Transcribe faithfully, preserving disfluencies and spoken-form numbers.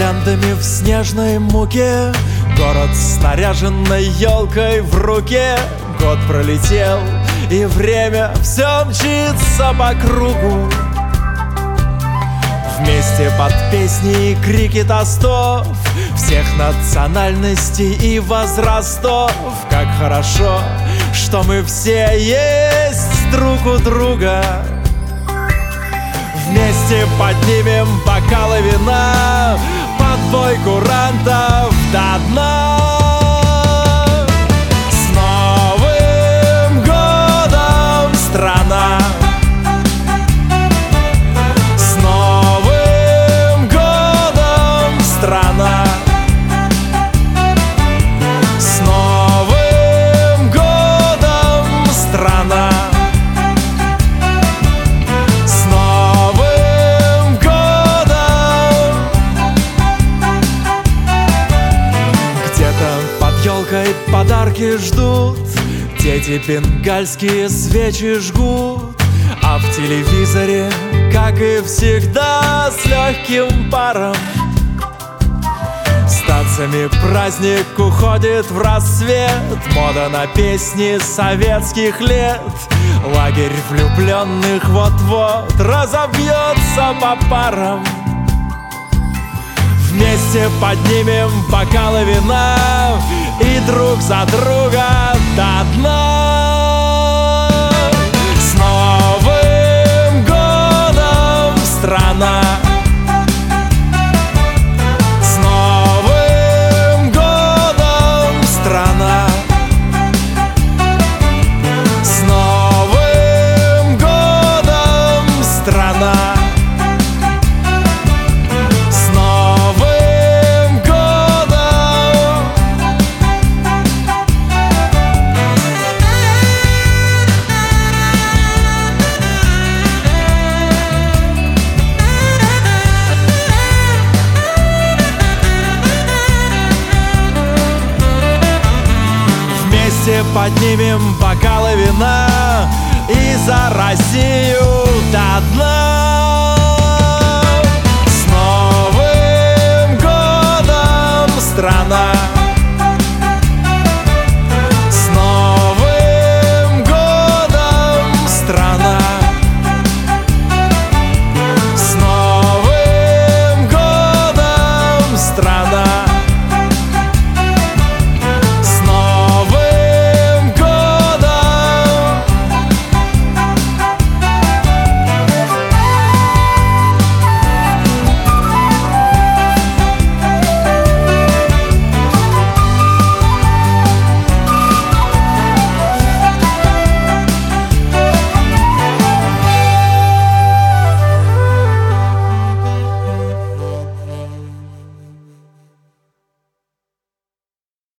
гирляндами в снежной муке, город с наряженной елкой в руке. Год пролетел, и время все мчится по кругу. Вместе под песни и крики тостов всех национальностей и возрастов. Как хорошо, что мы все есть друг у друга. Вместе поднимем бокалы вина под бой курантов до дна. С Новым годом, страна! С Новым годом, страна! С Новым годом, страна! Подарки ждут, дети бенгальские свечи жгут, а в телевизоре, как и всегда, с легким паром с танцами праздник уходит в рассвет. Мода на песни советских лет. Лагерь влюбленных вот-вот разобьется по парам. Вместе поднимем бокалы вина и друг за друга до дна. С Новым годом, страна! С Новым годом, страна! С Новым годом, страна! Поднимем бокалы вина и за Россию до дна.